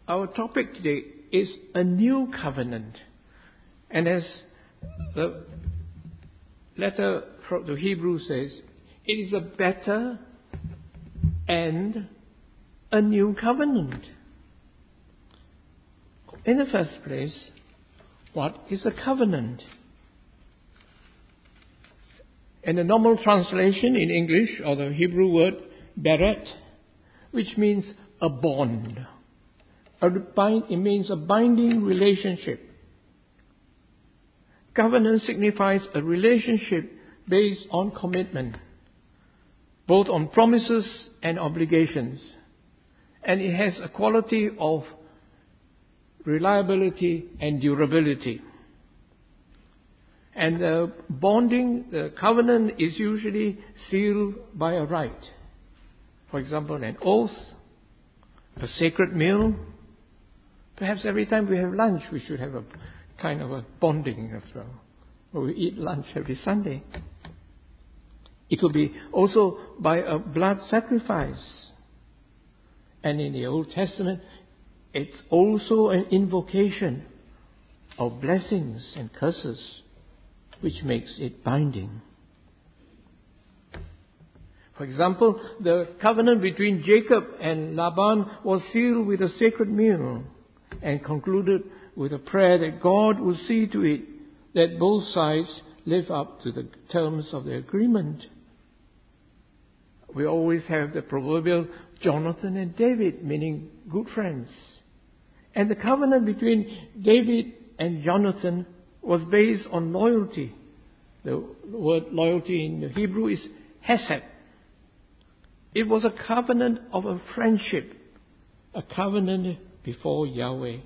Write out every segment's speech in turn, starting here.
Our topic today is a new covenant. And as the letter from the Hebrew says, it is a better and a new covenant. In the first place, what is a covenant? In the normal translation in English, or the Hebrew word beret, which means a bond. It means a binding relationship. Covenant signifies a relationship based on commitment, both on promises and obligations. And it has a quality of reliability and durability. And the bonding, the covenant is usually sealed by a rite. For example, an oath, a sacred meal. Perhaps every time we have lunch, we should have a kind of a bonding as well. Or we eat lunch every Sunday. It could be also by a blood sacrifice. And in the Old Testament, it's also an invocation of blessings and curses, which makes it binding. For example, the covenant between Jacob and Laban was sealed with a sacred meal and concluded with a prayer that God would see to it that both sides live up to the terms of the agreement. We always have the proverbial Jonathan and David, meaning good friends. And the covenant between David and Jonathan was based on loyalty. The word loyalty in the Hebrew is hesed. It was a covenant of a friendship, a covenant before Yahweh.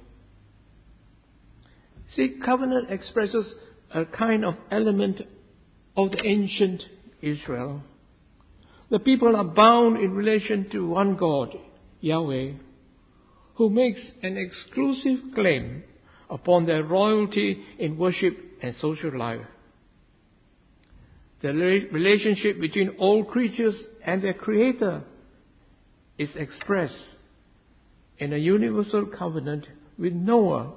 See, covenant expresses a kind of element of the ancient Israel. The people are bound in relation to one God, Yahweh, who makes an exclusive claim upon their royalty in worship and social life. The relationship between all creatures and their Creator is expressed in a universal covenant with Noah.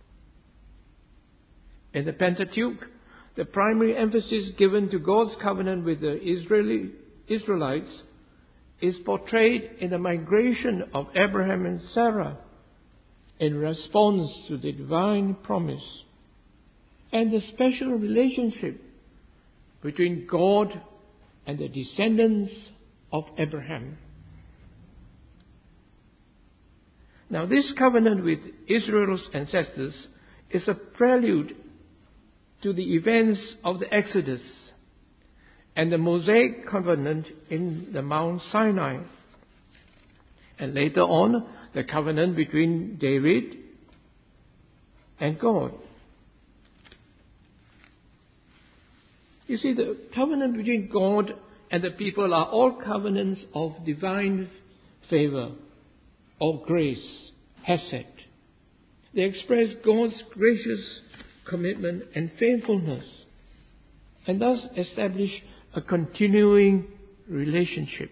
In the Pentateuch, the primary emphasis given to God's covenant with the Israelites is portrayed in the migration of Abraham and Sarah in response to the divine promise, and the special relationship between God and the descendants of Abraham. Now, this covenant with Israel's ancestors is a prelude to the events of the Exodus and the Mosaic covenant in the Mount Sinai, and later on the covenant between David and God. You see, the covenant between God and the people are all covenants of divine favor or grace, hesed. They express God's gracious commitment and faithfulness, and thus establish a continuing relationship.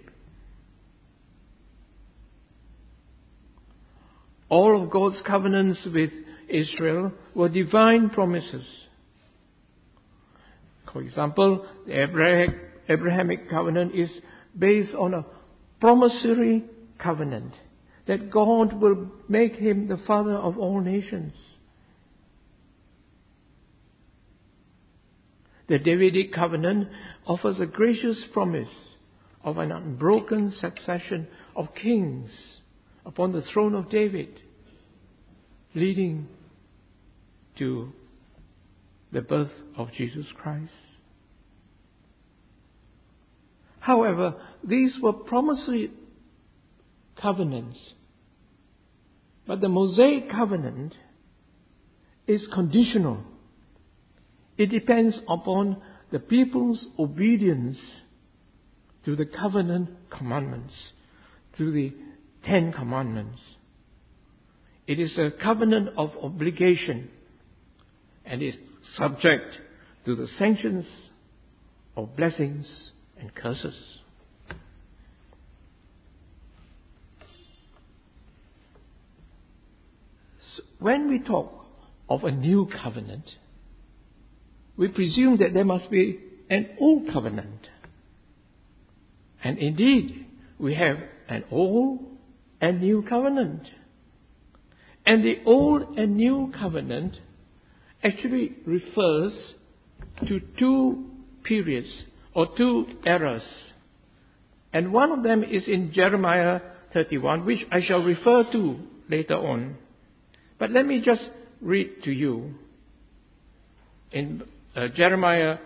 All of God's covenants with Israel were divine promises. For example, the Abrahamic covenant is based on a promissory covenant that God will make him the father of all nations. The Davidic covenant offers a gracious promise of an unbroken succession of kings upon the throne of David, leading to the birth of Jesus Christ. However, these were promissory covenants, but the Mosaic covenant is conditional. It depends upon the people's obedience to the covenant commandments, to the 10 commandments. It is a covenant of obligation and is subject to the sanctions of blessings and curses. So when we talk of a new covenant, we presume that there must be an old covenant. And indeed, we have an old and new covenant. And the old and new covenant actually refers to two periods or two eras. And one of them is in Jeremiah 31, which I shall refer to later on. But let me just read to you. In Jeremiah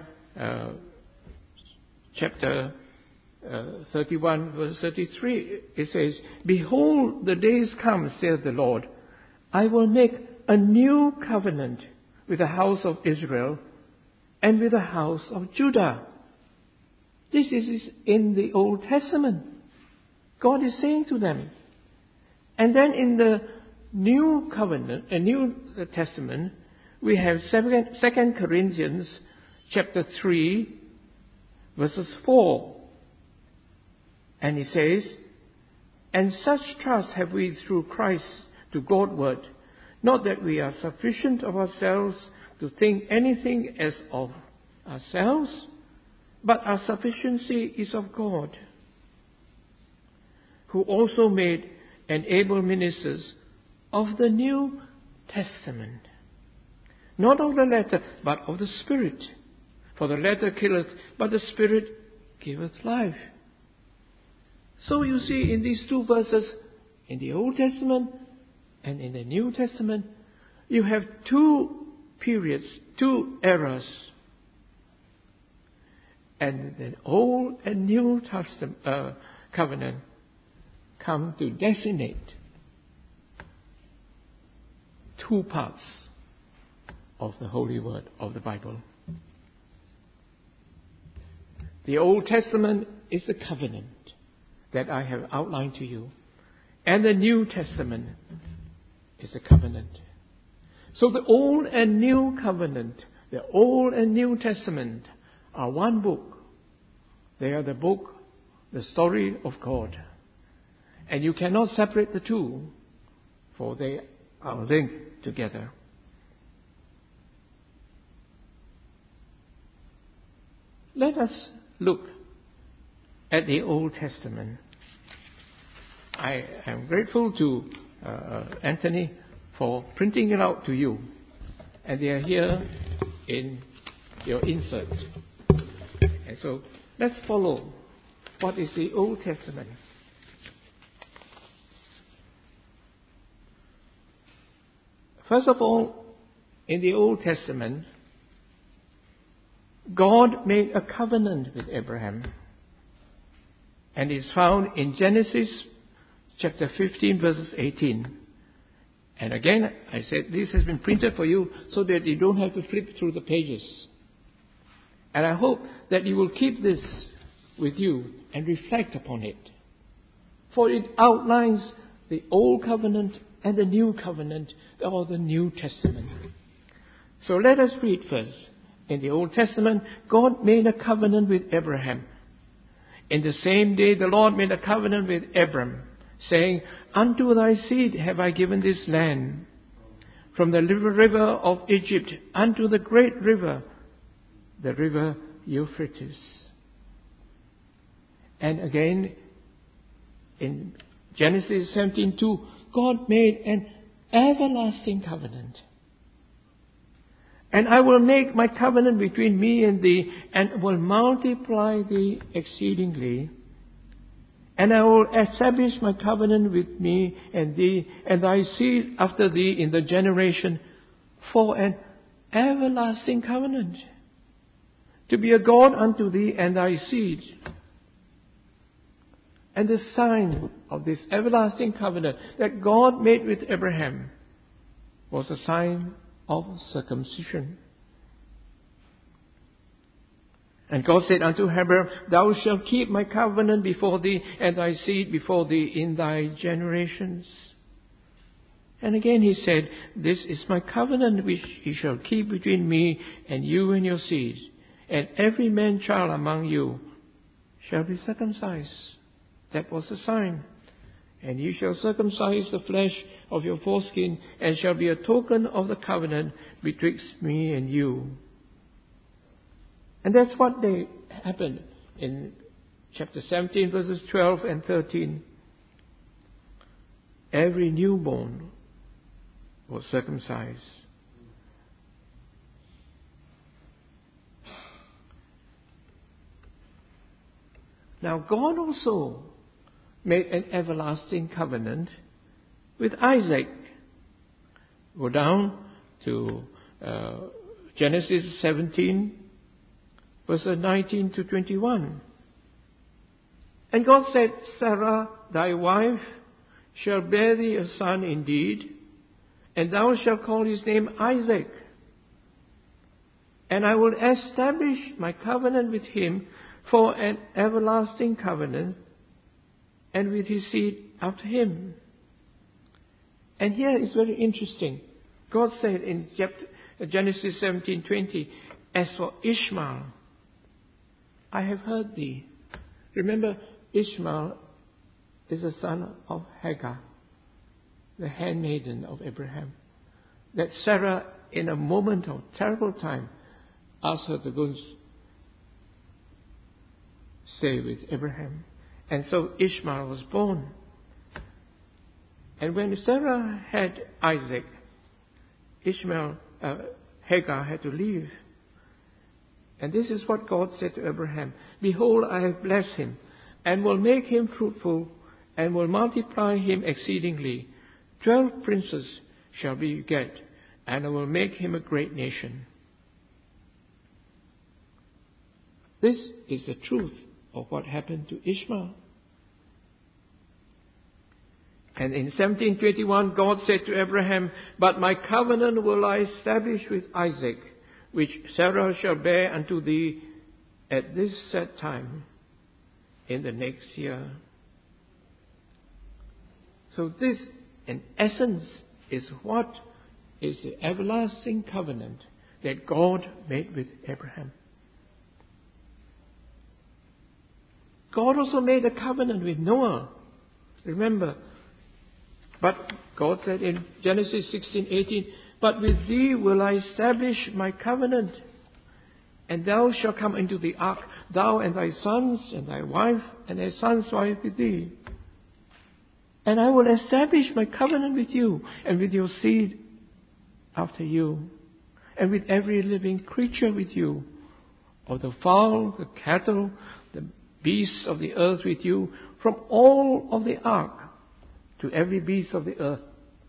chapter 31, verse 33, it says, "Behold, the days come, saith the Lord, I will make a new covenant with the house of Israel and with the house of Judah." This is in the Old Testament. God is saying to them. And then in the New Covenant, New Testament, we have 2 Corinthians chapter 3, verses 4. And he says, "And such trust have we through Christ to Godward, not that we are sufficient of ourselves to think anything as of ourselves, but our sufficiency is of God, who also made and able ministers of the New Testament, not of the letter, but of the Spirit. For the letter killeth, but the Spirit giveth life." So you see in these two verses, in the Old Testament and in the New Testament, you have two periods, two eras. And the Old and New Testament covenant come to designate two parts of the Holy Word of the Bible. The Old Testament is the covenant that I have outlined to you, and the New Testament is a covenant. So the Old and New Covenant, the Old and New Testament are one book. They are the book, the story of God. And you cannot separate the two, for they are linked together. Let us look at the Old Testament. I am grateful to Anthony for printing it out to you. And they are here in your insert. And so let's follow what is the Old Testament. First of all, in the Old Testament, God made a covenant with Abraham. And it's found in Genesis chapter 15, verses 18. And again, I said this has been printed for you so that you don't have to flip through the pages. And I hope that you will keep this with you and reflect upon it. For it outlines the Old Covenant and the New Covenant, or the New Testament. So let us read first. In the Old Testament, God made a covenant with Abraham. In the same day, the Lord made a covenant with Abram, saying, "Unto thy seed have I given this land, from the river of Egypt unto the great river, the river Euphrates." And again, in Genesis 17:2, God made an everlasting covenant. "And I will make my covenant between me and thee, and will multiply thee exceedingly. And I will establish my covenant with me and thee, and thy seed after thee in the generation, for an everlasting covenant, to be a God unto thee and thy seed." And the sign of this everlasting covenant that God made with Abraham was a sign of circumcision. And God said unto Abraham, "Thou shalt keep my covenant before thee, and thy seed before thee in thy generations." And again he said, "This is my covenant which ye shall keep between me and you and your seed, and every man child among you shall be circumcised." That was the sign. And ye shall circumcise the flesh of your foreskin, and shall be a token of the covenant betwixt me and you. And that's what happened in chapter 17, verses 12 and 13. Every newborn was circumcised. Now God also made an everlasting covenant with Isaac. Go down to Genesis 17, verses 19 to 21. And God said, Sarah, thy wife, shall bear thee a son indeed, and thou shalt call his name Isaac. And I will establish my covenant with him for an everlasting covenant, and with his seed after him. And here is very interesting. God said in Genesis 17:20, as for Ishmael, I have heard thee. Remember, Ishmael is the son of Hagar, the handmaiden of Abraham, that Sarah, in a moment of terrible time, asked her to go and stay with Abraham. And so Ishmael was born. And when Sarah had Isaac, Hagar had to leave. And this is what God said to Abraham, behold, I have blessed him, and will make him fruitful, and will multiply him exceedingly. 12 princes shall be beget, and I will make him a great nation. This is the truth of what happened to Ishmael. And in 17:21, God said to Abraham, but my covenant will I establish with Isaac, which Sarah shall bear unto thee at this set time in the next year. So this, in essence, is what is the everlasting covenant that God made with Abraham. God also made a covenant with Noah. Remember, but God said in Genesis 16:18, but with thee will I establish my covenant, and thou shalt come into the ark, thou and thy sons and thy wife and thy son's wife with thee. And I will establish my covenant with you and with your seed after you, and with every living creature with you, of the fowl, the cattle, the beasts of the earth with you, from all of the ark to every beast of the earth.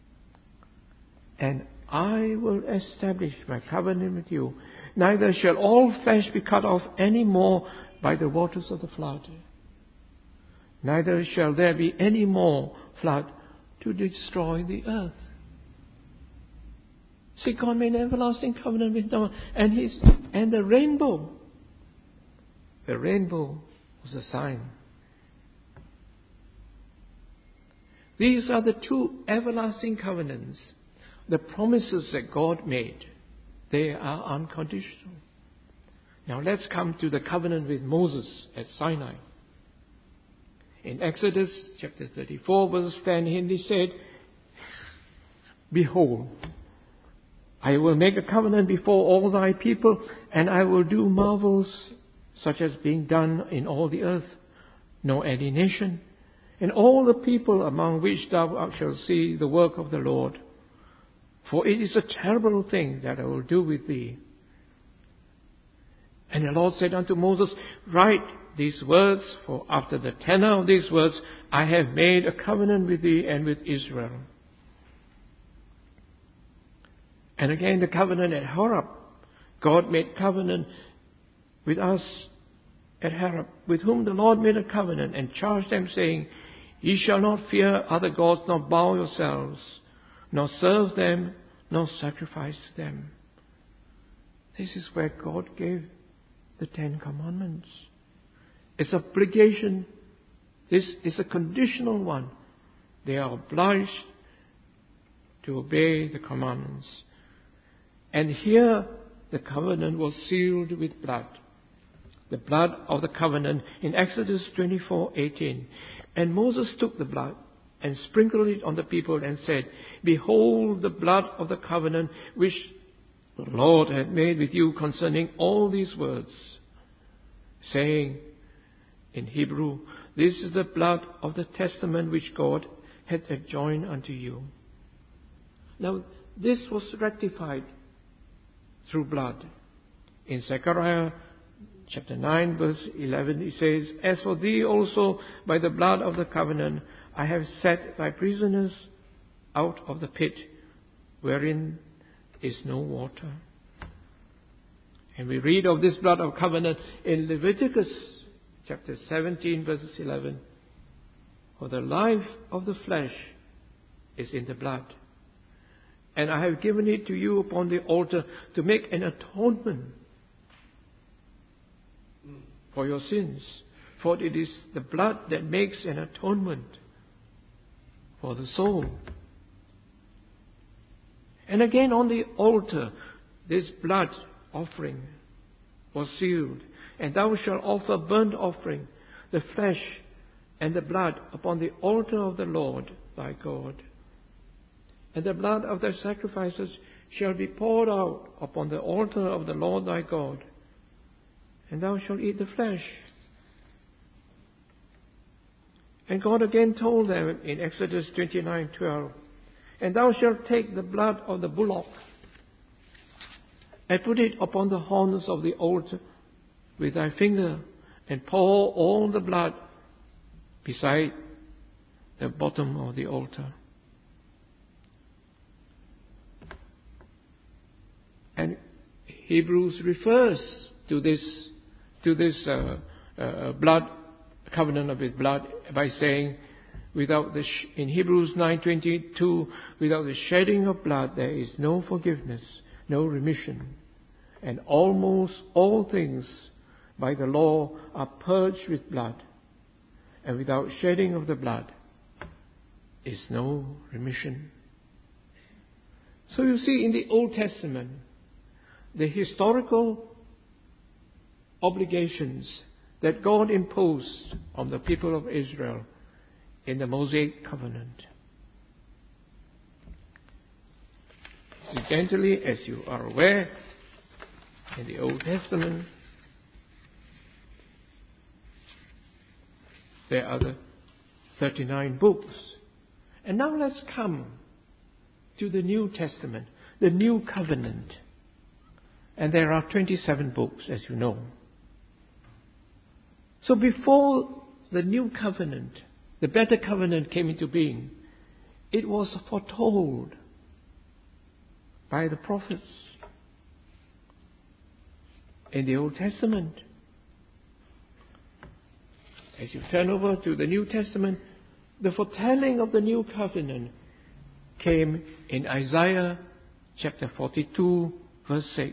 And I will establish my covenant with you. Neither shall all flesh be cut off any more by the waters of the flood. Neither shall there be any more flood to destroy the earth. See, God made an everlasting covenant with Noah, and the rainbow. The rainbow was a sign. These are the two everlasting covenants, the promises that God made. They are unconditional. Now let's come to the covenant with Moses at Sinai. In Exodus chapter 34, verse 10, he said, behold, I will make a covenant before all thy people, and I will do marvels such as being done in all the earth, nor any nation, and all the people among which thou shalt see the work of the Lord. For it is a terrible thing that I will do with thee. And the Lord said unto Moses, write these words, for after the tenor of these words I have made a covenant with thee and with Israel. And again the covenant at Horeb. God made covenant with us at Horeb, with whom the Lord made a covenant and charged them, saying, ye shall not fear other gods, nor bow yourselves, nor serve them, nor sacrifice to them. This is where God gave the 10 Commandments. It's obligation. This is a conditional one. They are obliged to obey the commandments. And here the covenant was sealed with blood. The blood of the covenant in Exodus 24:18. And Moses took the blood and sprinkled it on the people and said, "Behold the blood of the covenant which the Lord had made with you concerning all these words," saying in Hebrew, "This is the blood of the testament which God had adjoined unto you." Now, this was rectified through blood. In Zechariah chapter 9, verse 11, it says, "As for thee also, by the blood of the covenant, I have set thy prisoners out of the pit, wherein is no water." And we read of this blood of covenant in Leviticus chapter 17, verses 11. "For the life of the flesh is in the blood. And I have given it to you upon the altar to make an atonement for your sins. For it is the blood that makes an atonement for the soul." And again on the altar, this blood offering was sealed. "And thou shalt offer burnt offering, the flesh and the blood, upon the altar of the Lord thy God. And the blood of thy sacrifices shall be poured out upon the altar of the Lord thy God. And thou shalt eat the flesh." And God again told them in Exodus 29:12, "And thou shalt take the blood of the bullock and put it upon the horns of the altar with thy finger, and pour all the blood beside the bottom of the altar." And Hebrews refers to this blood, covenant of His blood, by saying, in Hebrews 9:22, "Without the shedding of blood there is no forgiveness, no remission, and almost all things by the law are purged with blood, and without shedding of the blood is no remission." So you see, in the Old Testament, the historical obligations that God imposed on the people of Israel in the Mosaic covenant. Incidentally, as you are aware, in the Old Testament, there are the 39 books. And now let's come to the New Testament, the New Covenant. And there are 27 books, as you know. So before the New Covenant, the better covenant came into being, it was foretold by the prophets in the Old Testament. As you turn over to the New Testament, the foretelling of the New Covenant came in Isaiah chapter 42, verse 6.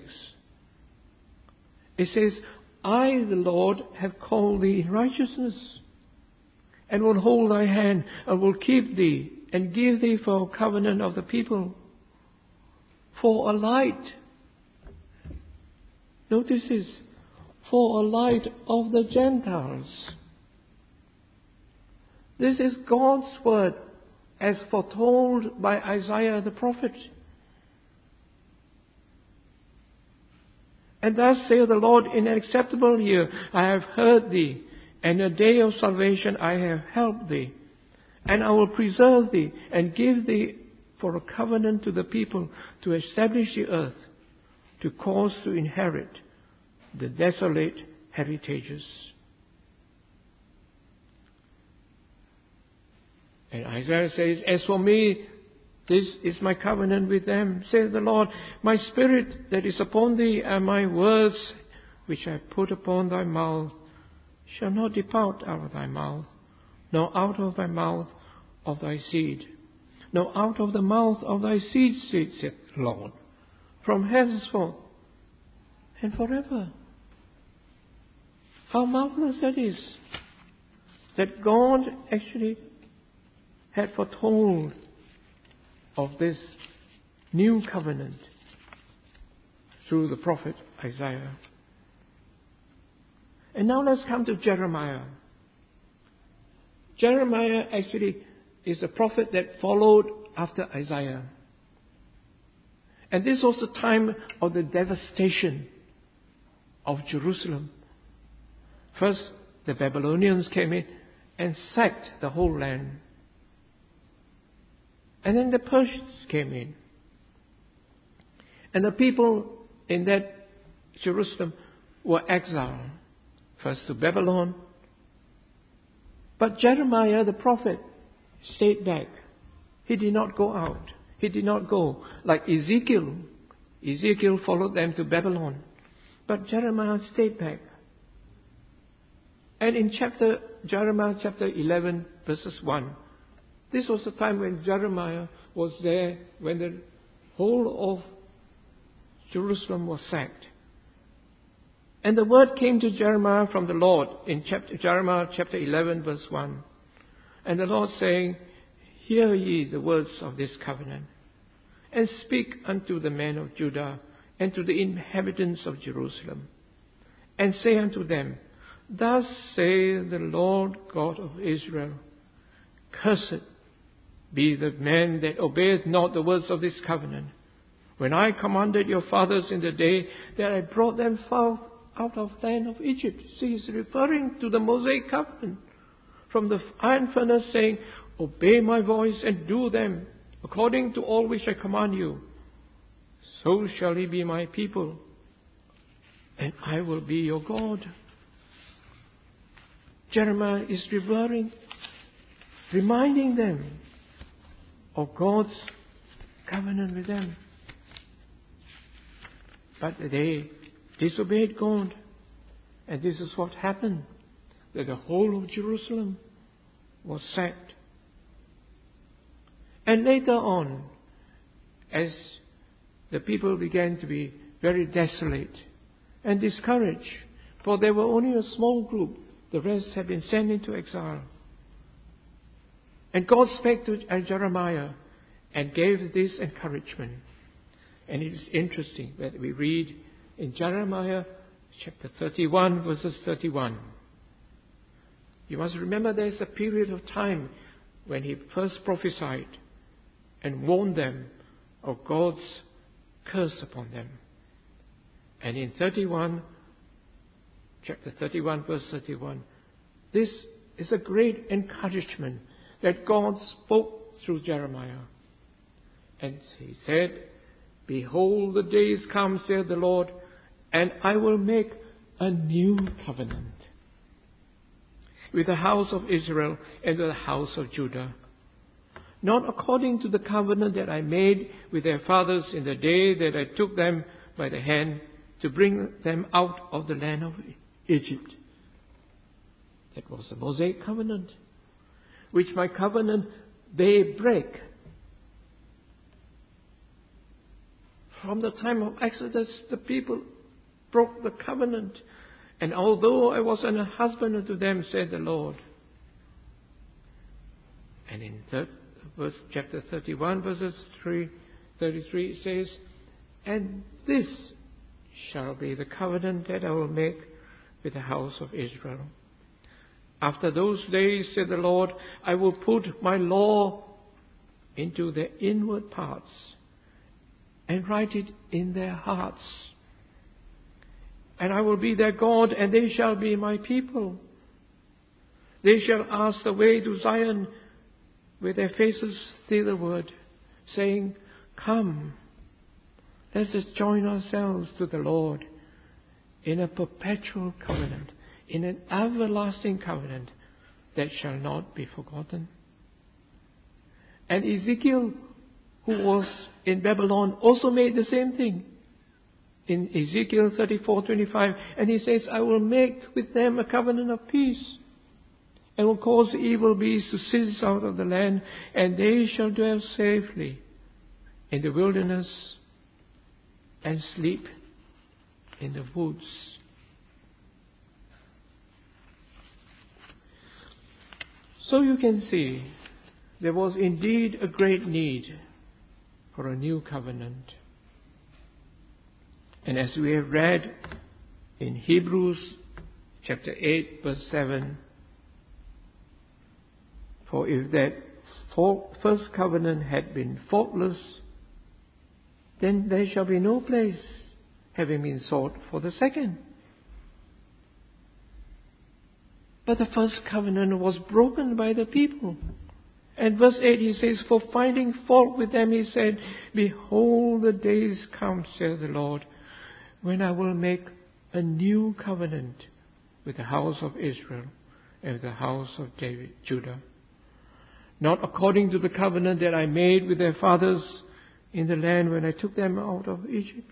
It says, "I, the Lord, have called thee in righteousness, and will hold thy hand, and will keep thee, and give thee for a covenant of the people, for a light." Notice this, "for a light of the Gentiles." This is God's word as foretold by Isaiah the prophet. "And thus saith the Lord, in an acceptable year I have heard thee, and in a day of salvation I have helped thee. And I will preserve thee, and give thee for a covenant to the people, to establish the earth, to cause to inherit the desolate heritages." And Isaiah says, "As for me, this is my covenant with them, saith the Lord. My spirit that is upon thee, and my words which I put upon thy mouth, shall not depart out of thy mouth, nor out of thy mouth of thy seed, nor out of the mouth of thy seed, saith the Lord, from henceforth and forever." How marvelous that is, that God actually had foretold of this new covenant through the prophet Isaiah. And now let's come to Jeremiah. Jeremiah actually is a prophet that followed after Isaiah. And this was the time of the devastation of Jerusalem. First, the Babylonians came in and sacked the whole land. And then the Persians came in. And the people in that Jerusalem were exiled, first to Babylon. But Jeremiah the prophet stayed back. He did not go out. He did not go like Ezekiel. Ezekiel followed them to Babylon. But Jeremiah stayed back. And in Jeremiah chapter 11, verses 1, this was the time when Jeremiah was there, when the whole of Jerusalem was sacked. And the word came to Jeremiah from the Lord in Jeremiah chapter 11, verse 1. And the Lord saying, Hear ye the words of this covenant, and speak unto the men of Judah and to the inhabitants of Jerusalem, and say unto them, Thus saith the Lord God of Israel, Cursed be the man that obeyeth not the words of this covenant, when I commanded your fathers in the day that I brought them forth out of the land of Egypt. See, he's referring to the Mosaic covenant from the iron furnace, saying, Obey my voice and do them according to all which I command you. So shall he be my people, and I will be your God. Jeremiah is reminding them of God's covenant with them. But they disobeyed God. And this is what happened, that the whole of Jerusalem was sacked. And later on, as the people began to be very desolate and discouraged, for there were only a small group, the rest had been sent into exile. And God spake to Jeremiah and gave this encouragement. And it is interesting that we read in Jeremiah chapter 31, verses 31. You must remember there is a period of time when he first prophesied and warned them of God's curse upon them. And in chapter 31, verse 31, this is a great encouragement that God spoke through Jeremiah. And he said, Behold, the days come, saith the Lord, and I will make a new covenant with the house of Israel and with the house of Judah, not according to the covenant that I made with their fathers in the day that I took them by the hand to bring them out of the land of Egypt. That was the Mosaic covenant, which my covenant they break. From the time of Exodus, the people broke the covenant. And although I was a husband unto them, said the Lord. And in chapter 31, verses 33, it says, And this shall be the covenant that I will make with the house of Israel. After those days, said the Lord, I will put my law into their inward parts and write it in their hearts. And I will be their God, and they shall be my people. They shall ask the way to Zion with their faces thitherward, saying, Come, let us join ourselves to the Lord in a perpetual covenant, in an everlasting covenant that shall not be forgotten. And Ezekiel, who was in Babylon, also made the same thing. In Ezekiel 34:25, and he says, I will make with them a covenant of peace, and will cause the evil beasts to cease out of the land, and they shall dwell safely in the wilderness and sleep in the woods. So you can see, there was indeed a great need for a new covenant. And as we have read in Hebrews chapter 8, verse 7, For if that first covenant had been faultless, then there shall be no place having been sought for the second. But the first covenant was broken by the people. And verse 8 he says, for finding fault with them he said, behold, the days come, saith the Lord, when I will make a new covenant with the house of Israel and with the house of Judah. Not according to the covenant that I made with their fathers in the land when I took them out of Egypt.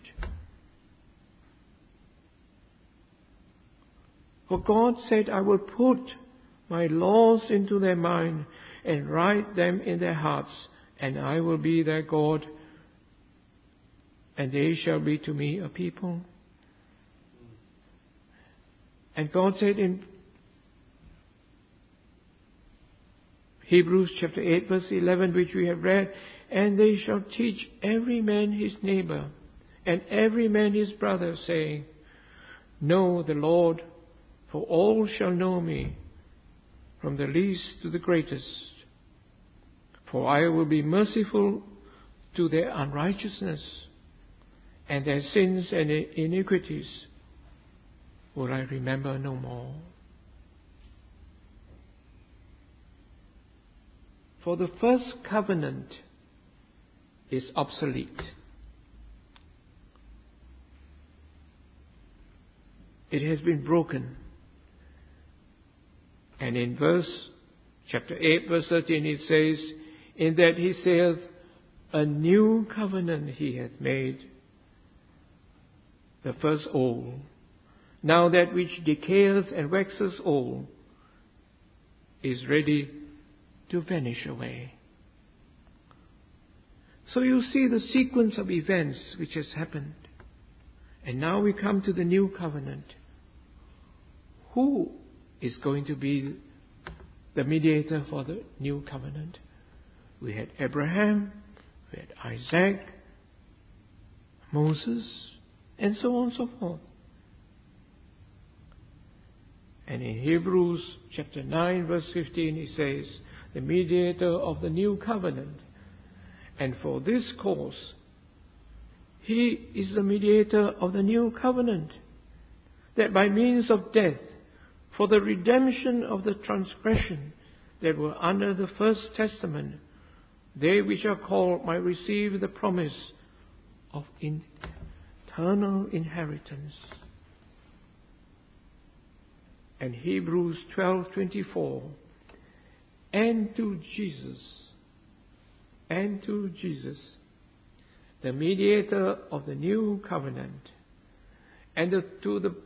For God said, I will put my laws into their mind and write them in their hearts, and I will be their God, and they shall be to me a people. And God said in Hebrews chapter 8 verse 11, which we have read, and they shall teach every man his neighbor and every man his brother, saying, know the Lord, for all shall know me, from the least to the greatest. For I will be merciful to their unrighteousness, and their sins and iniquities will I remember no more. For the first covenant is obsolete. It has been broken. And in chapter 8 verse 13 it says, in that he saith, a new covenant he hath made, the first old. Now that which decayeth and waxes old is ready to vanish away. So you see the sequence of events which has happened. And now we come to the new covenant. Who is going to be the mediator for the new covenant? We had Abraham, we had Isaac, Moses, and so on and so forth. And in Hebrews chapter 9 verse 15 he says, the mediator of the new covenant. And for this cause, he is the mediator of the new covenant, that by means of death, for the redemption of the transgression that were under the first testament, they which are called might receive the promise of eternal inheritance. And Hebrews 12:24, and to Jesus, the mediator of the new covenant, and to the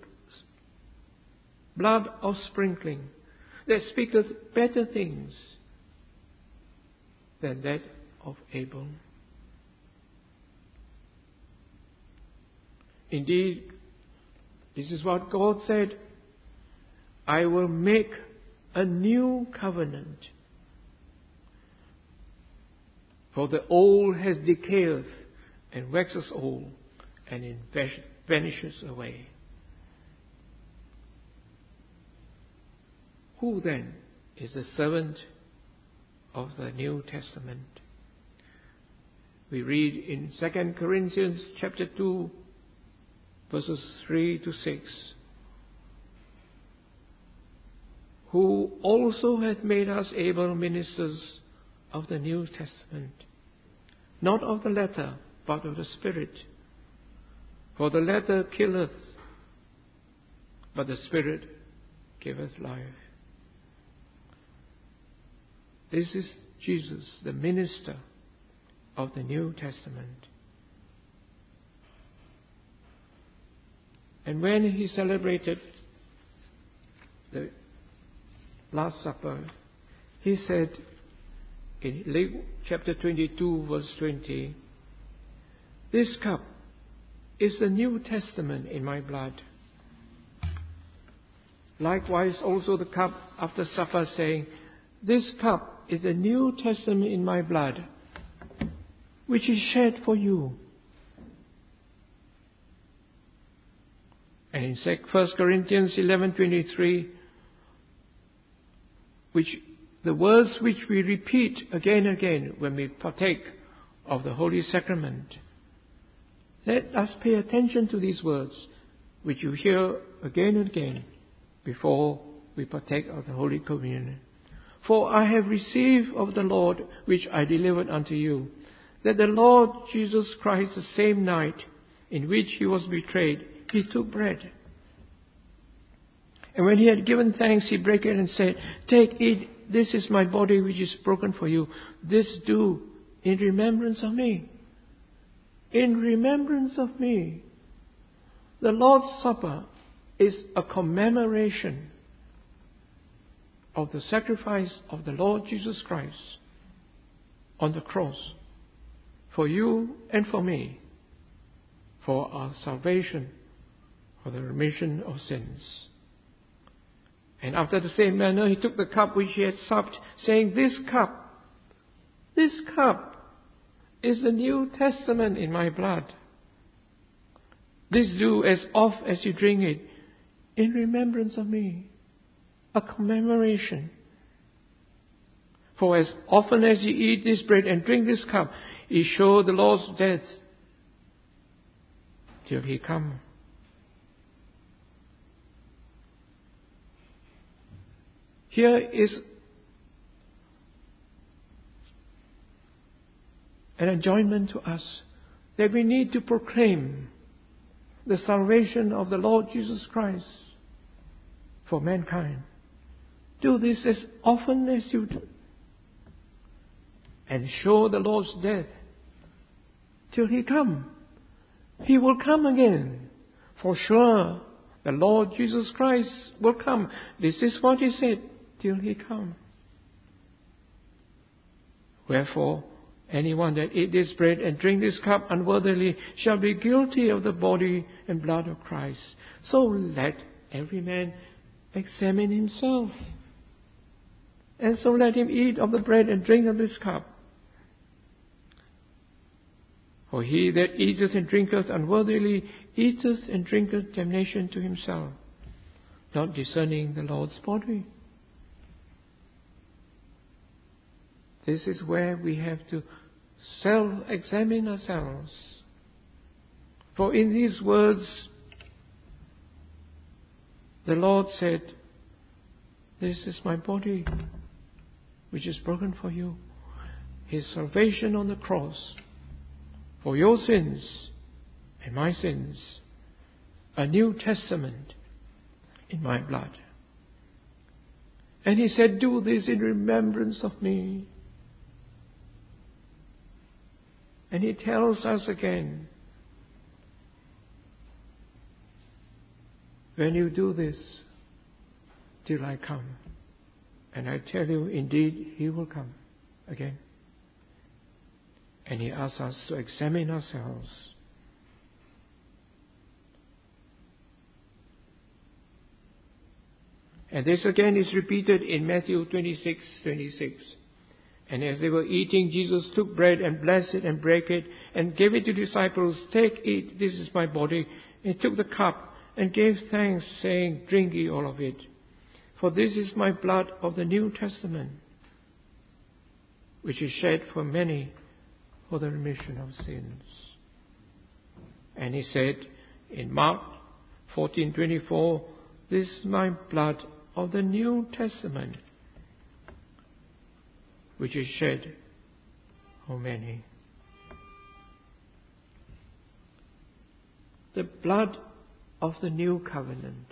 blood of sprinkling that speaketh better things than that of Abel. Indeed, this is what God said, I will make a new covenant. For the old has decayed and waxes old, and it vanishes away. Who then is the servant of the New Testament? We read in 2 Corinthians chapter 2, verses 3 to 6. Who also hath made us able ministers of the New Testament, not of the letter, but of the Spirit. For the letter killeth, but the Spirit giveth life. This is Jesus, the minister of the New Testament. And when he celebrated the Last Supper, he said in Luke chapter 22 verse 20, this cup is the New Testament in my blood. Likewise also the cup after supper, saying, this cup is the New Testament in my blood, which is shed for you. And in 1 Corinthians 11:23, which the words which we repeat again and again when we partake of the Holy Sacrament. Let us pay attention to these words which you hear again and again before we partake of the Holy Communion. For I have received of the Lord which I delivered unto you, that the Lord Jesus Christ, the same night in which he was betrayed, he took bread. And when he had given thanks, he brake it and said, Take, eat, this is my body which is broken for you. This do in remembrance of me. In remembrance of me. The Lord's Supper is a commemoration of the sacrifice of the Lord Jesus Christ on the cross for you and for me, for our salvation, for the remission of sins. And after the same manner, he took the cup which he had supped, saying, This cup is the New Testament in my blood. This do as oft as you drink it in remembrance of me. A commemoration. For as often as you eat this bread and drink this cup, you show the Lord's death till he come. Here is an enjoinment to us that we need to proclaim the salvation of the Lord Jesus Christ for mankind. Do this as often as you do, and show the Lord's death till he come. He will come again. For sure, the Lord Jesus Christ will come. This is what he said, till he come. Wherefore, anyone that eat this bread and drink this cup unworthily shall be guilty of the body and blood of Christ. So let every man examine himself. And so let him eat of the bread and drink of this cup. For he that eateth and drinketh unworthily eateth and drinketh damnation to himself, not discerning the Lord's body. This is where we have to self-examine ourselves. For in these words, the Lord said, This is my body, which is broken for you. His salvation on the cross, for your sins and my sins, a New Testament in my blood. And he said, Do this in remembrance of me. And he tells us again, when you do this, till I come. And I tell you, indeed, he will come again. And he asks us to examine ourselves. And this again is repeated in Matthew 26:26. And as they were eating, Jesus took bread and blessed it and brake it and gave it to the disciples. Take, eat, this is my body. And he took the cup and gave thanks, saying, Drink ye all of it. For this is my blood of the New Testament, which is shed for many for the remission of sins. And he said in Mark 14:24, This is my blood of the New Testament, which is shed for many. The blood of the new covenant.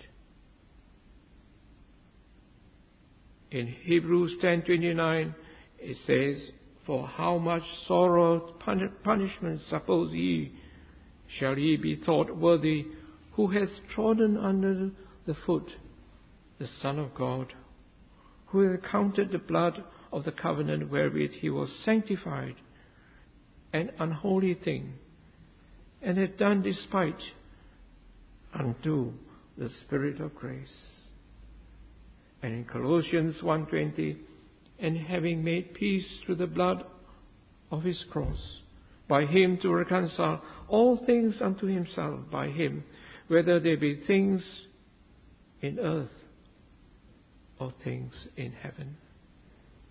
In Hebrews 10:29 it says, For how much sorrow punishment suppose ye shall ye be thought worthy, who hath trodden under the foot the Son of God, who hath counted the blood of the covenant wherewith he was sanctified an unholy thing, and hath done despite unto the Spirit of grace. And in Colossians 1:20, And having made peace through the blood of his cross, by him to reconcile all things unto himself, by him, whether they be things in earth or things in heaven.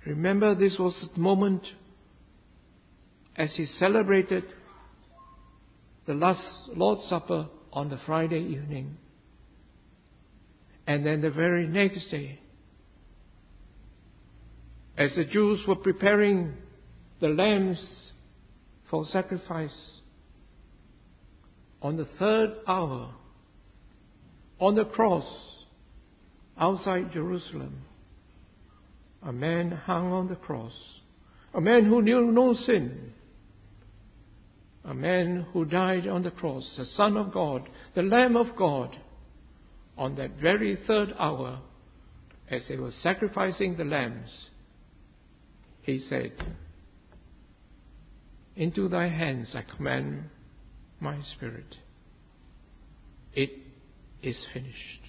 Remember, this was the moment as he celebrated the last Lord's Supper on the Friday evening. And then the very next day, as the Jews were preparing the lambs for sacrifice, on the third hour, on the cross outside Jerusalem, a man hung on the cross, a man who knew no sin, a man who died on the cross, the Son of God, the Lamb of God. On that very third hour, as they were sacrificing the lambs, he said, "Into thy hands I commend my spirit. It is finished."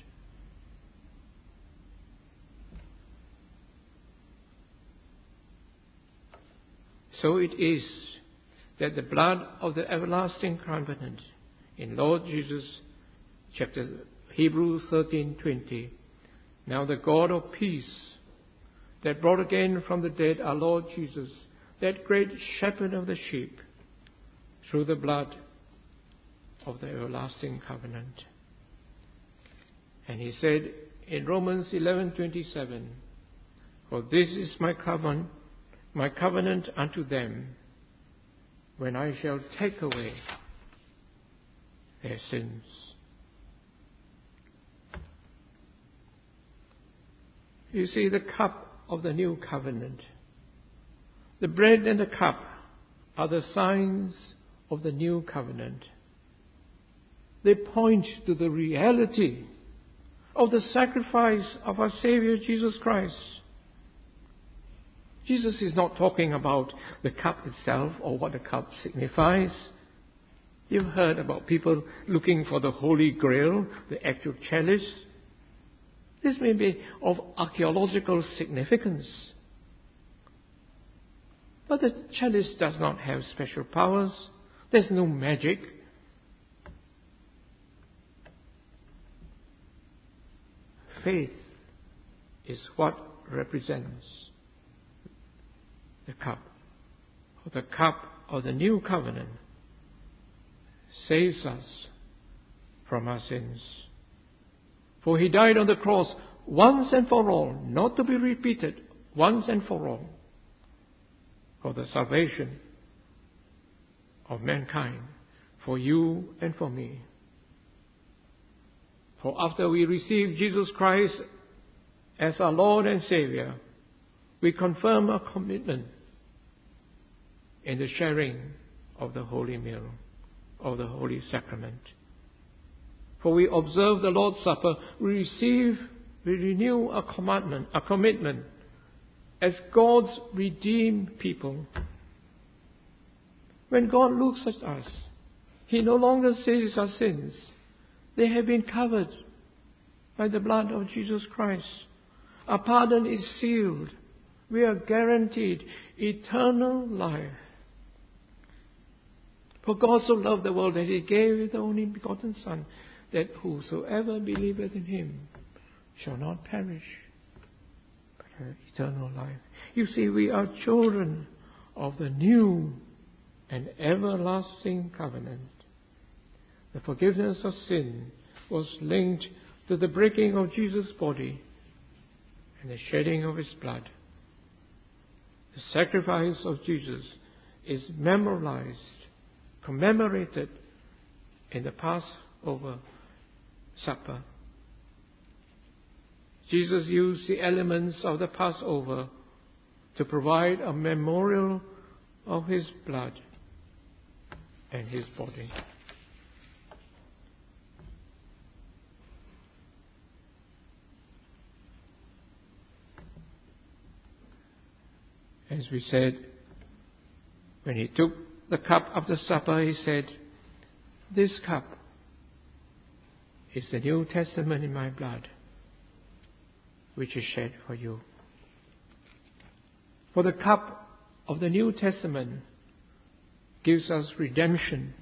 So it is that the blood of the everlasting covenant in Lord Jesus, Hebrews 13:20, now the God of peace that brought again from the dead our Lord Jesus, that great shepherd of the sheep, through the blood of the everlasting covenant. And he said in Romans 11:27, "For this is my covenant unto them, when I shall take away their sins." You see, the cup of the new covenant, the bread and the cup are the signs of the new covenant. They point to the reality of the sacrifice of our Savior Jesus Christ. Jesus is not talking about the cup itself or what the cup signifies. You've heard about people looking for the Holy Grail, the actual chalice. This may be of archaeological significance. But the chalice does not have special powers. There's no magic. Faith is what represents the cup. For the cup of the new covenant saves us from our sins. For he died on the cross once and for all, not to be repeated, once and for all, for the salvation of mankind, for you and for me. For after we receive Jesus Christ as our Lord and Savior, we confirm our commitment in the sharing of the holy meal, of the holy sacrament. For we observe the Lord's Supper, we renew a commitment as God's redeemed people. When God looks at us, He no longer says our sins. They have been covered by the blood of Jesus Christ. Our pardon is sealed. We are guaranteed eternal life. For God so loved the world that He gave His only begotten Son, that whosoever believeth in Him shall not perish, but have eternal life. You see, we are children of the new and everlasting covenant. The forgiveness of sin was linked to the breaking of Jesus' body and the shedding of His blood. The sacrifice of Jesus is commemorated in the Passover supper. Jesus used the elements of the Passover to provide a memorial of His blood and His body. As we said, when He took the cup after supper, He said, "This cup is the New Testament in my blood, which is shed for you." For the cup of the New Testament gives us redemption.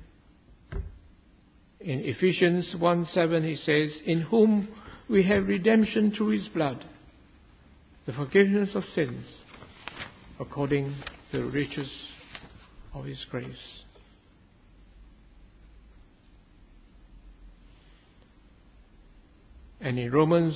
In Ephesians 1:7 He says, "In whom we have redemption through His blood, the forgiveness of sins, according to the riches of His grace. And in Romans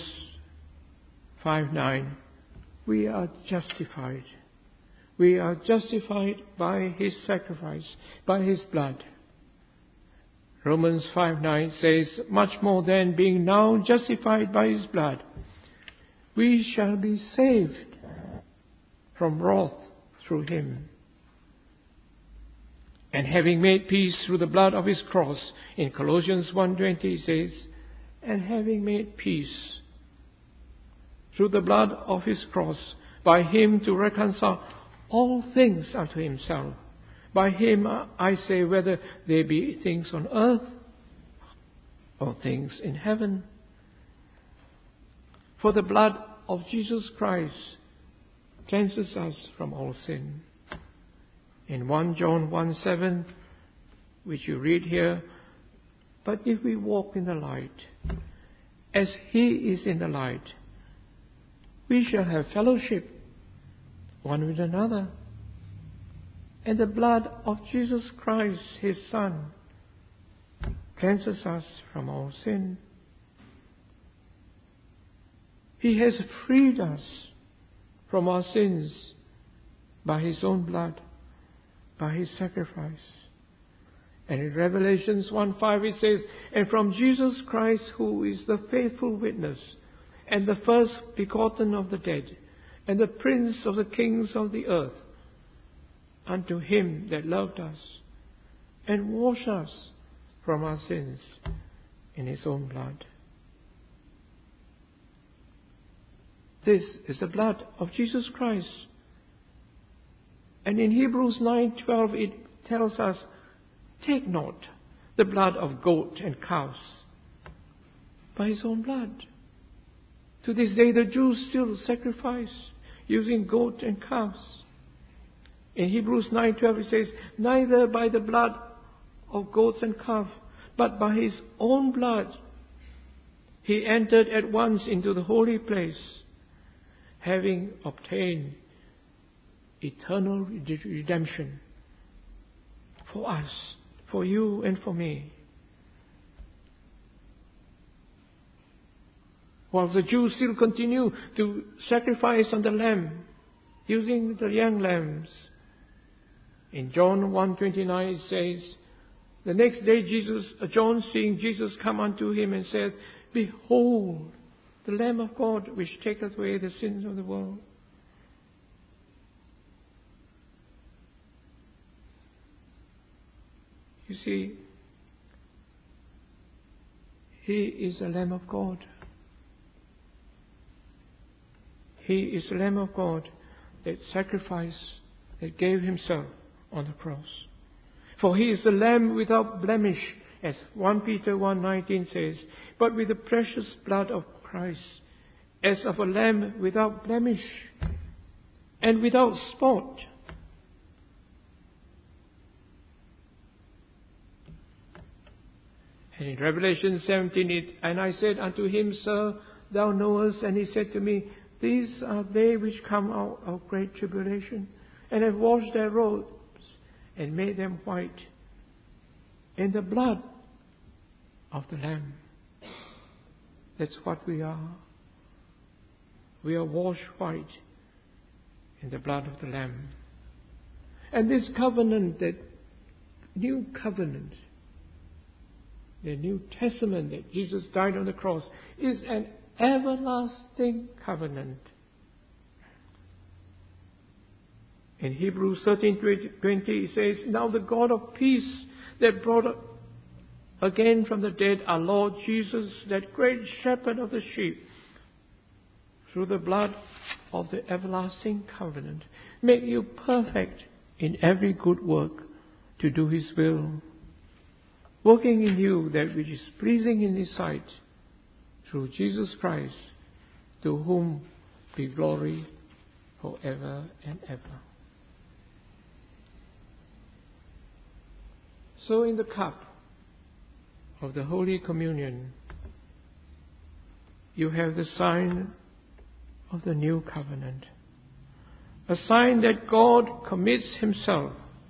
5:9, we are justified. We are justified by His sacrifice, by His blood. Romans 5:9 says, much more than being now justified by His blood, we shall be saved from wrath through Him. And having made peace through the blood of His cross, in Colossians 1:20 it says, and having made peace through the blood of His cross, by Him to reconcile all things unto Himself. By Him, I say, whether they be things on earth or things in heaven. For the blood of Jesus Christ cleanses us from all sin. In 1 John 1:7, which you read here, but if we walk in the light, as He is in the light, we shall have fellowship one with another. And the blood of Jesus Christ, His Son, cleanses us from all sin. He has freed us from our sins by His own blood, by His sacrifice. And in Revelations 1:5 it says, and from Jesus Christ, who is the faithful witness, and the first begotten of the dead, and the prince of the kings of the earth, unto Him that loved us, and washed us from our sins in His own blood. This is the blood of Jesus Christ. And in Hebrews 9:12 it tells us, take not the blood of goat and calves, but His own blood. To this day the Jews still sacrifice using goat and calves. In Hebrews 9:12 it says, neither by the blood of goats and calves, but by His own blood He entered at once into the holy place, having obtained eternal redemption for us, for you and for me. While the Jews still continue to sacrifice on the lamb, using the young lambs, in John 1:29 it says, the next day John seeing Jesus come unto him and said, behold, the Lamb of God which taketh away the sins of the world. You see, He is the Lamb of God. He is the Lamb of God that sacrificed, that gave Himself on the cross. For He is the Lamb without blemish, as 1 Peter 1:19 says, but with the precious blood of Christ, as of a lamb without blemish and without spot. And in Revelation 17, and I said unto him, Sir, thou knowest. And he said to me, these are they which come out of great tribulation, and have washed their robes, and made them white in the blood of the Lamb. That's what we are. We are washed white in the blood of the Lamb. And this covenant, that new covenant, the New Testament that Jesus died on the cross, is an everlasting covenant. In Hebrews 13:20 it says, now the God of peace that brought again from the dead our Lord Jesus, that great shepherd of the sheep, through the blood of the everlasting covenant, make you perfect in every good work to do His will, working in you that which is pleasing in His sight, through Jesus Christ, to whom be glory forever and ever. So in the cup of the Holy Communion, you have the sign of the new covenant. a sign that God commits Himself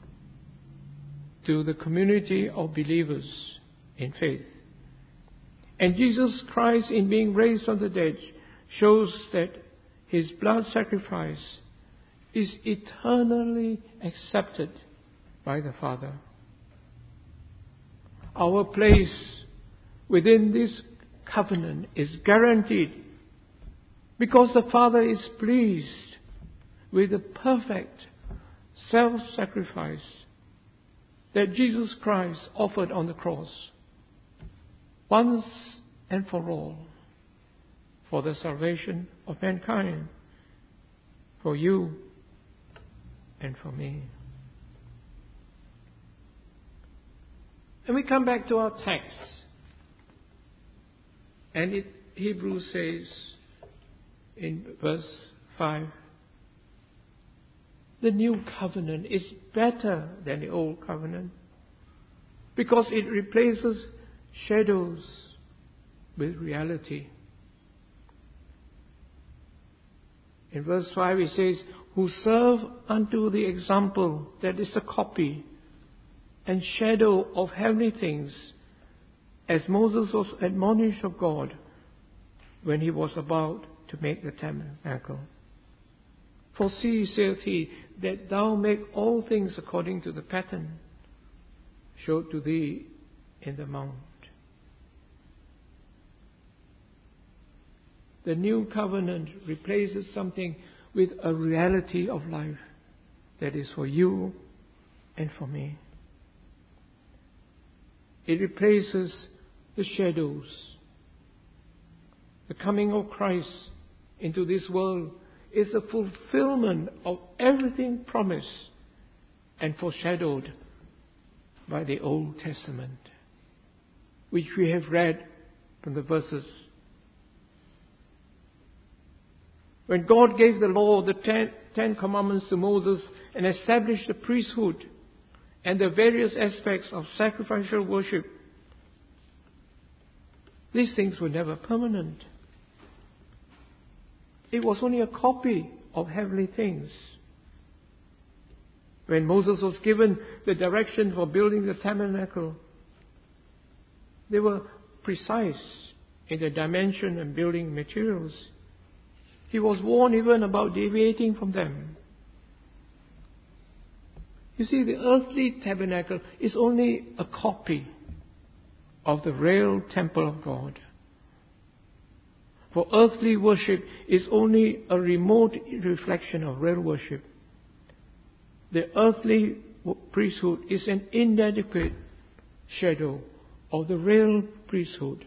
to the community of believers in faith. And Jesus Christ, in being raised from the dead, shows that His blood sacrifice is eternally accepted by the Father. Our place within this covenant is guaranteed because the Father is pleased with the perfect self-sacrifice that Jesus Christ offered on the cross, once and for all, for the salvation of mankind, for you and for me. And we come back to our text. And Hebrews says in verse 5, the new covenant is better than the old covenant because it replaces shadows with reality. In verse 5 it says, who serve unto the example, that is the copy and shadow of heavenly things, as Moses was admonished of God when he was about to make the tabernacle. For see, saith he, that thou make all things according to the pattern showed to thee in the mount. The new covenant replaces something with a reality of life that is for you and for me. It replaces the shadows. The coming of Christ into this world is a fulfillment of everything promised and foreshadowed by the Old Testament, which we have read from the verses. When God gave the law, the Ten Commandments to Moses, and established the priesthood and the various aspects of sacrificial worship, these things were never permanent. It was only a copy of heavenly things. When Moses was given the direction for building the tabernacle, they were precise in the dimension and building materials. He was warned even about deviating from them. You see, the earthly tabernacle is only a copy of the real temple of God. For earthly worship is only a remote reflection of real worship. The earthly priesthood is an inadequate shadow of the real priesthood.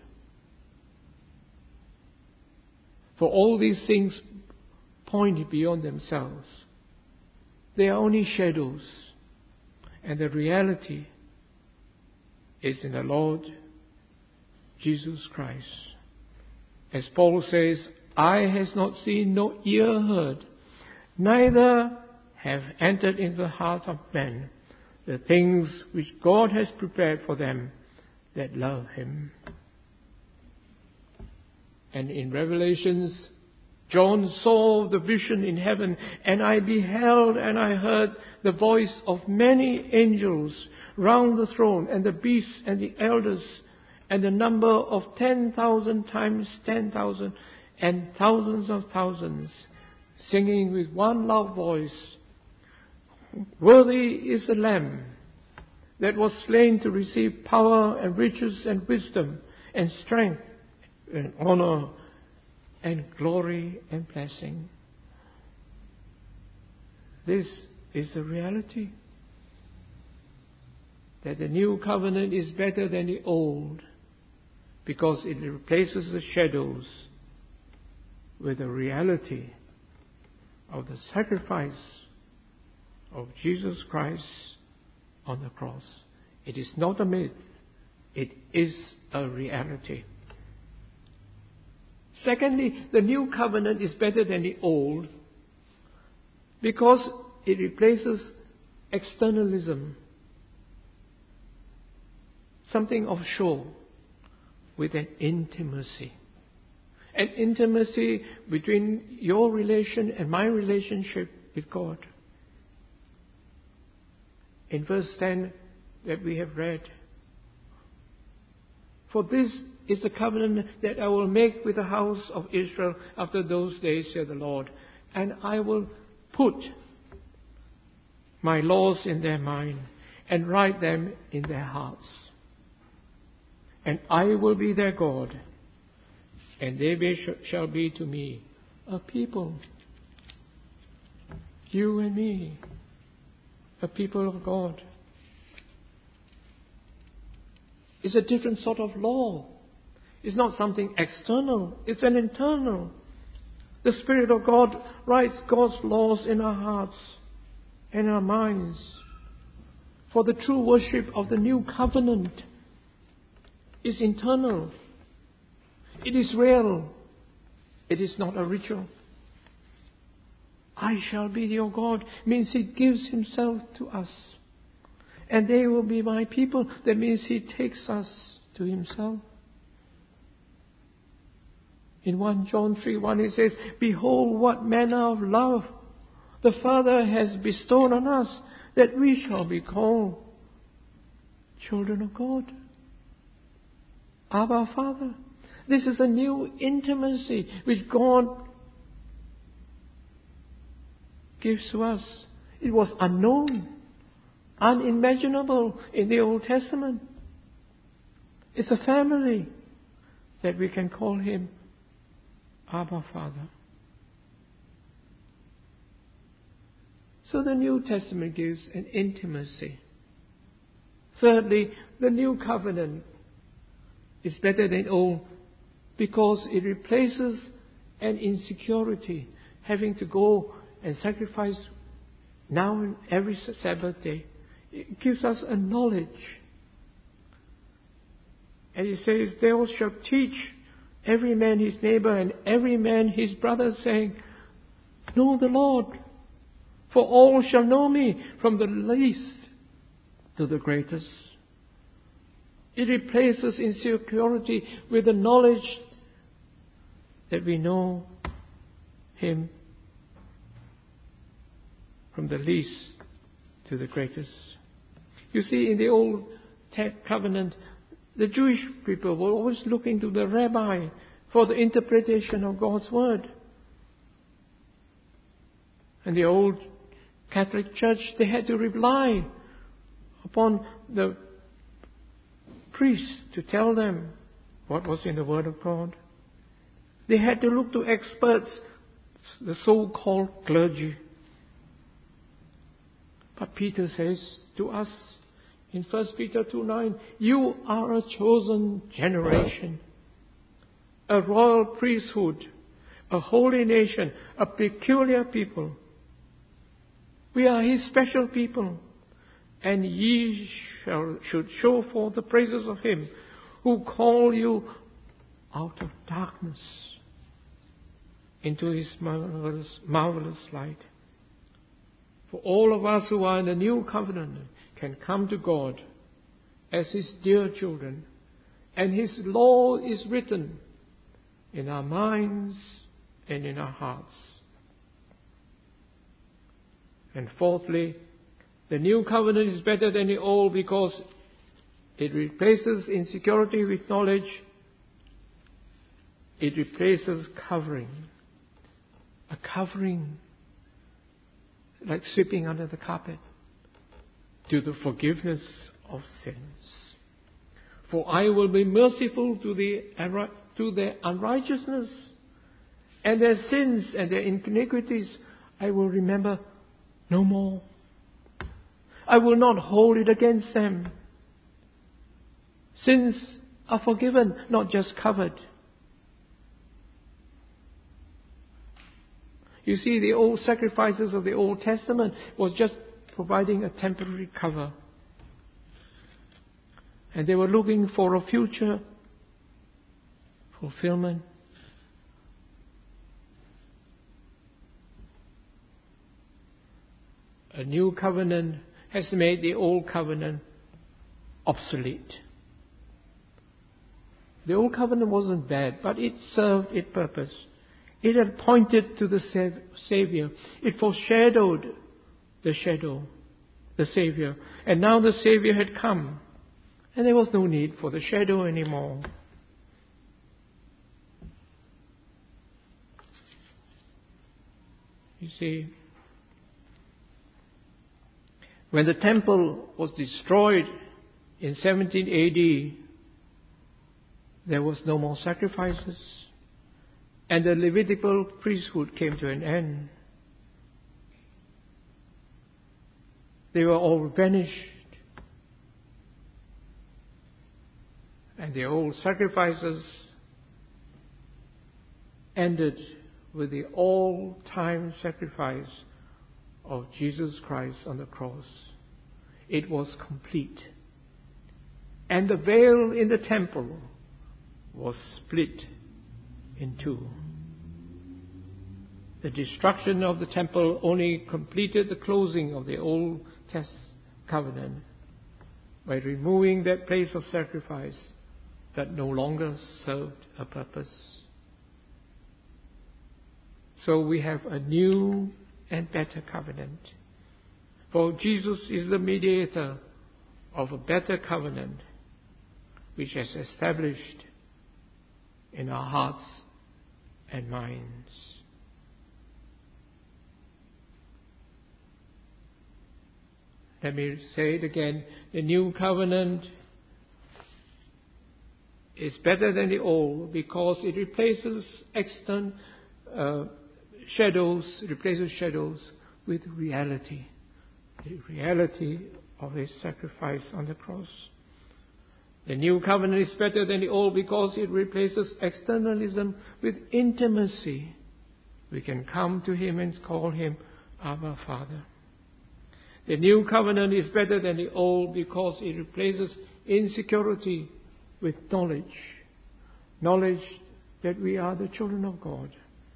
For all these things point beyond themselves. They are only shadows. And the reality is in the Lord Jesus Christ. As Paul says, eye has not seen, nor ear heard, neither have entered into the heart of man the things which God has prepared for them that love Him. And in Revelations, John saw the vision in heaven, and I beheld and I heard the voice of many angels round the throne, and the beasts and the elders, and the number of 10,000 times 10,000 and thousands of thousands, singing with one loud voice, worthy is the Lamb that was slain to receive power and riches and wisdom and strength and honor and glory and blessing. This is the reality. That the new covenant is better than the old because it replaces the shadows with the reality of the sacrifice of Jesus Christ on the cross. It is not a myth. It is a reality. Secondly, the new covenant is better than the old because it replaces externalism, something of show, with an intimacy. An intimacy between your relation and my relationship with God. In verse 10 that we have read, "For this is the covenant that I will make with the house of Israel after those days, said the Lord. And I will put my laws in their mind and write them in their hearts. And I will be their God, and they shall be to me a people." You and me, a people of God. It's a different sort of law. It's not something external. It's an internal. The Spirit of God writes God's laws in our hearts and our minds for the true worship of the new covenant. Is internal. It is real. It is not a ritual. I shall be your God means He gives Himself to us. And they will be my people. That means He takes us to Himself. In 1 John 3:1 it says, "Behold what manner of love the Father has bestowed on us, that we shall be called children of God." Abba, Father. This is a new intimacy which God gives to us. It was unknown, unimaginable in the Old Testament. It's a family that we can call Him Abba, Father. So the New Testament gives an intimacy. Thirdly, the New Covenant is better than old because it replaces an insecurity, having to go and sacrifice now and every Sabbath day. It gives us a knowledge. And it says, "Thou shalt teach every man his neighbor and every man his brother, saying, Know the Lord, for all shall know me, from the least to the greatest." It replaces insecurity with the knowledge that we know Him, from the least to the greatest. You see, in the Old Covenant, the Jewish people were always looking to the rabbi for the interpretation of God's Word. And the old Catholic Church, they had to rely upon the priest to tell them what was in the Word of God. They had to look to experts, the so-called clergy. But Peter says to us in 1 Peter 2:9, "You are a chosen generation, a royal priesthood, a holy nation, a peculiar people. We are His special people, and ye should show forth the praises of Him who called you out of darkness into His marvelous light." For all of us who are in the new covenant can come to God as His dear children, and His law is written in our minds and in our hearts. And fourthly, the new covenant is better than the old because it replaces insecurity with knowledge. It replaces covering. A covering, like sweeping under the carpet, to the forgiveness of sins. "For I will be merciful to their unrighteousness, and their sins and their iniquities I will remember no more. I will not hold it against them." Sins are forgiven, not just covered. You see, the old sacrifices of the Old Testament was just providing a temporary cover. And they were looking for a future fulfillment. A new covenant has made the old covenant obsolete. The old covenant wasn't bad, but it served its purpose. It had pointed to the Savior. It foreshadowed the Savior. And now the Savior had come. And there was no need for the shadow anymore. You see, when the temple was destroyed in 17 AD, there was no more sacrifices, and the Levitical priesthood came to an end. They were all vanished, and the old sacrifices ended with the all-time sacrifice of Jesus Christ on the cross. It was complete. And the veil in the temple was split in two. The destruction of the temple only completed the closing of the Old Testament covenant by removing that place of sacrifice that no longer served a purpose. So we have a new and better covenant. For Jesus is the mediator of a better covenant, which is established in our hearts and minds. Let me say it again. The new covenant is better than the old because it replaces shadows with reality. The reality of His sacrifice on the cross. The new covenant is better than the old because it replaces externalism with intimacy. We can come to Him and call Him Abba, Father. The new covenant is better than the old because it replaces insecurity with knowledge. Knowledge that we are the children of God.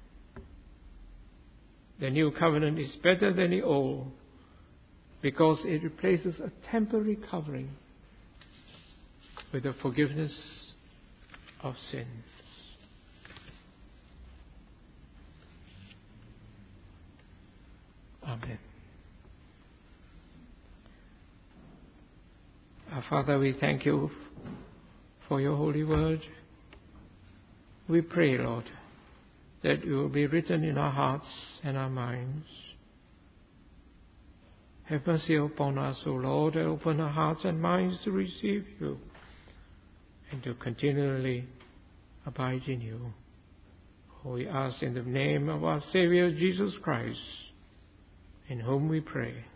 The new covenant is better than the old because it replaces a temporary covering with the forgiveness of sins. Amen. Our Father, we thank You for Your holy word. We pray, Lord, that It will be written in our hearts and our minds. Have mercy upon us, O Lord, and open our hearts and minds to receive You and to continually abide in You. For we ask in the name of our Savior Jesus Christ, in whom we pray.